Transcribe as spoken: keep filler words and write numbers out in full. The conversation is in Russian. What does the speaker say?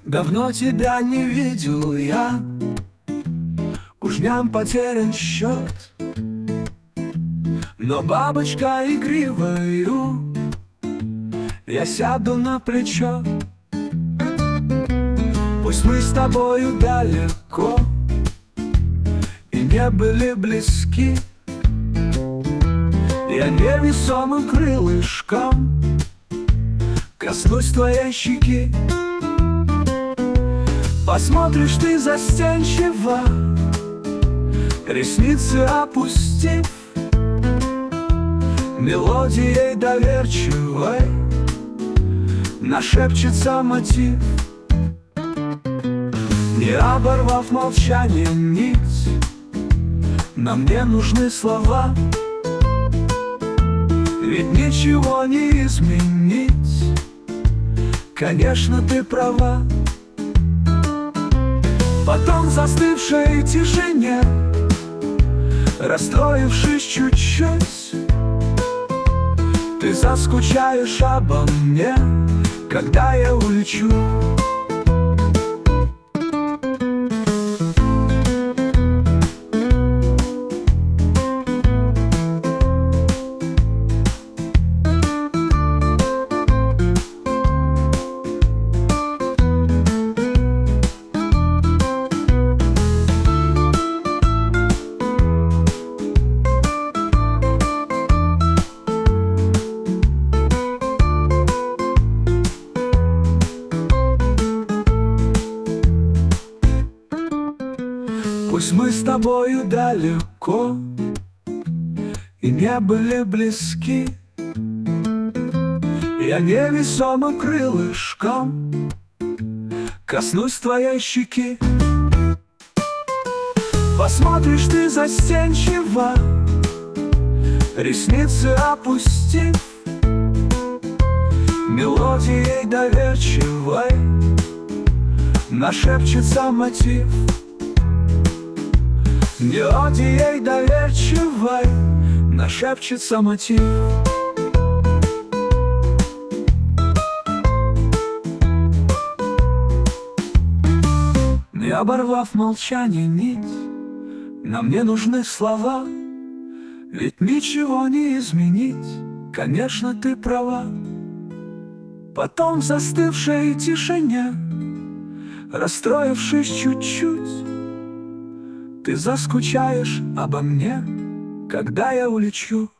Давно тебя не видел я, уж дням потерян счет. Но бабочка игривою я сяду на плечо. Пусть мы с тобою далеко и не были близки, я невесомым крылышком коснусь твоей щеки. Посмотришь ты застенчиво, ресницы опустив, мелодией доверчивой нашепчется мотив. Не оборвав молчание нить, нам не нужны слова, ведь ничего не изменить. Конечно, ты права. Потом в застывшей тишине, расстроившись чуть-чуть, ты заскучаешь обо мне, когда я улечу. Пусть мы с тобою далеко и не были близки, я невесомым крылышком коснусь твоей щеки. Посмотришь ты застенчиво, ресницы опустив, мелодией доверчивой нашепчется мотив. Мелодией доверчивой нашепчется мотив. Не оборвав молчание нить, нам не нужны слова, ведь ничего не изменить. Конечно, ты права. Потом в застывшей тишине, расстроившись чуть-чуть, ты заскучаешь обо мне, когда я улечу.